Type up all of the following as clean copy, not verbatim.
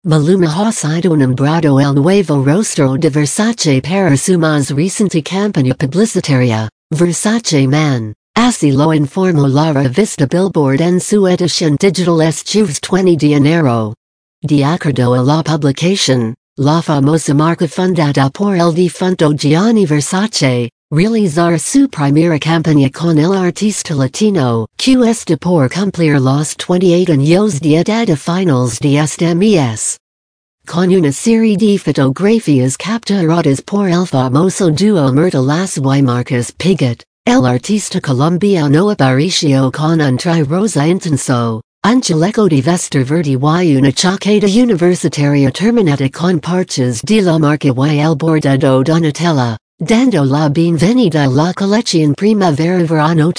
Maluma ha sido nombrado el nuevo rostro de Versace para su más reciente campaña publicitaria, Versace Man. Así lo informó la revista Billboard en su edición digital este jueves 20 de enero. De acuerdo a la publicación, la famosa marca fundada por el difunto Gianni Versace, realizará su primera campaña con el artista latino, que está por cumplir los 28 años de edad a finales de este mes. Con una serie de fotografías capturadas por el famoso dúo Myrtle Las y Marcus Pigot, el artista colombiano apareció con un traje rosa intenso, un chaleco de vestir verde y una chaqueta universitaria terminada con parches de la marca y el bordado Donatella, dando la bienvenida a la colección Primavera-Verano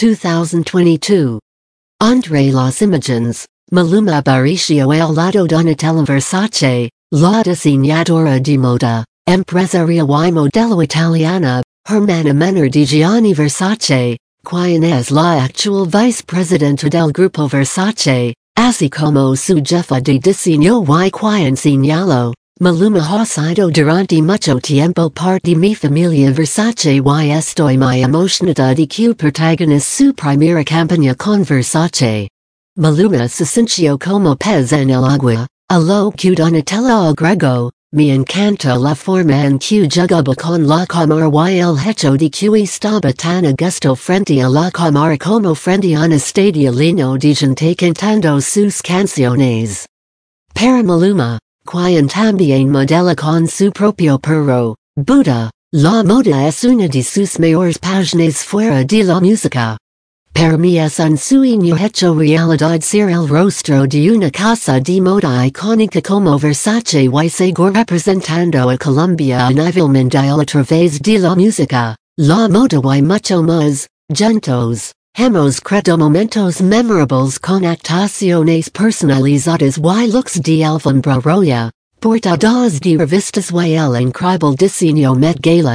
2022. Entre las imágenes, Maluma apareció al lado Donatella Versace, la diseñadora de moda, empresaria y modelo italiana, hermana menor de Gianni Versace, quien es la actual vicepresidenta del grupo Versace, así como su jefa de diseño y quien señaló, Maluma ha sido durante mucho tiempo parte de mi familia Versace y estoy muy emocionada de que protagonice su primera campaña con Versace. Maluma se sintió como pez en el agua, a lo que Donatella agregó, me encanta la forma en que jugaba con la cámara y el hecho de que estaba tan a gusto frente a la cámara como frente a un estadio lleno de gente cantando sus canciones. Para Maluma, quien también modela con su propio perro, Buda, la moda es una de sus mayores pasiones fuera de la música. Para mí es un sueño hecho realidad ser el rostro de una casa de moda icónica como Versace y seguir representando a Colombia a nivel mundial a través de la música, la moda y mucho más. Juntos, hemos creado momentos memorables con actuaciones personalizadas y looks de alfombra roja, portadas de revistas y el increíble diseño Met Gala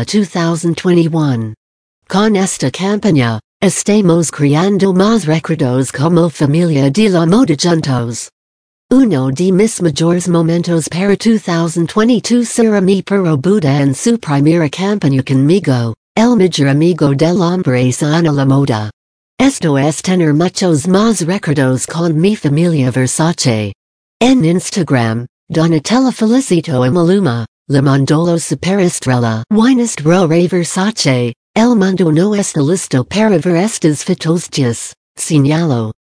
2021. Con esta campaña, estamos creando más recuerdos como familia de la moda juntos. Uno de mis mayores momentos para 2022 será mi perro Buda en su primera campaña conmigo, el mejor amigo del hombre sana la moda. Esto es tener muchos más recuerdos con mi familia Versace. En Instagram, Donatella felicitó a Maluma, le mandó la superestrella y nuestro rey Versace. El mundo no está listo para ver estas fotos, señaló.